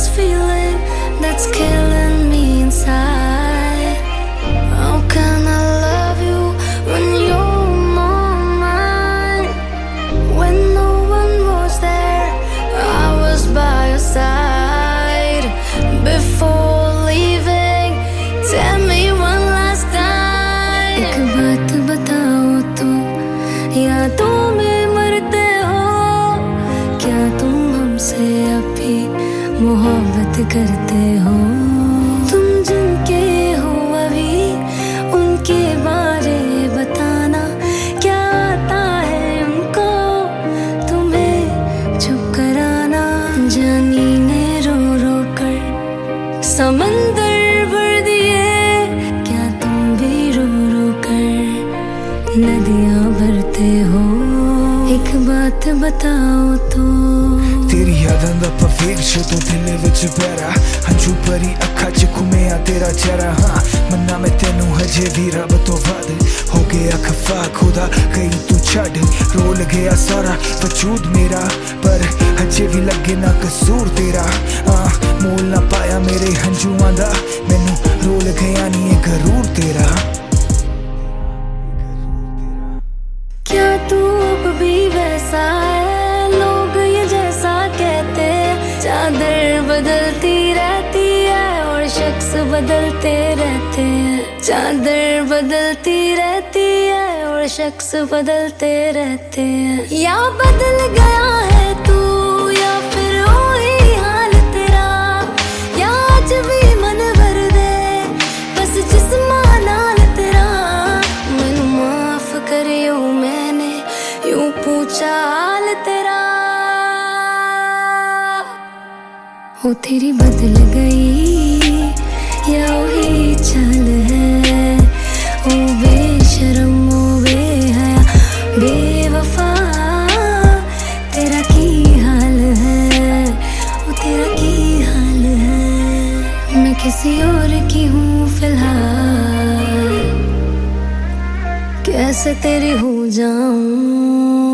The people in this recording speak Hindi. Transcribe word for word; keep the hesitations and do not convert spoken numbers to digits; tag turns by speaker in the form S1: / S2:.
S1: this feeling that's killing me inside. How can I love you when you're not mine? When no one was there, I was by your side. Before leaving, tell me one last time. एक बात बताओ तुम, यादों में मरते हो क्या तुम हमसे अभी मोहब्बत करते हो? तुम जिनके हो अभी उनके बारे बताना, क्या आता है उनको तुम्हें चुप कराना? जानी ने रो रो कर समंदर भर दिए, क्या तुम भी रो रो कर नदियां भरते हो? एक बात बताओ तो।
S2: तेरी यादां दा पवेग जो दिल विच बैरा, हंझू भरी अखा च घुमिया तेरा चेहरा। हाँ मन्ना मैं तेनू हजे भी रब तो वध हो गया खफा, खुदा कई तू छड़ रोल गया सारा वजूद मेरा, पर हजे भी लगे ना कसूर तेरा। हाँ मोल ना पाया मेरे हंझुआं दा, मैनू रोल गया नी ये गरूर तेरा।
S1: क्या तू अब भी वैसा है? लोग ये जैसा कहते, चादर बदलती रहती है और शख्स बदलते रहते हैं। चादर बदलती रहती है और शख्स बदलते रहते हैं। या बदल गया है तू या फिर वही हाल तेरा, या आज भी मन भर दे बस जिस्मां नाल तेरा। मैनू माफ करियो मैंने यूं पूछा हाल तेरा। वो तेरी बदल गई या वही चाल है? ओ बेशरम ओ बेहया बेवफा, तेरा की हाल है? ओ तेरा की हाल है? मैं किसी और की हूँ फिलहाल, कैसे तेरी हो जाऊं?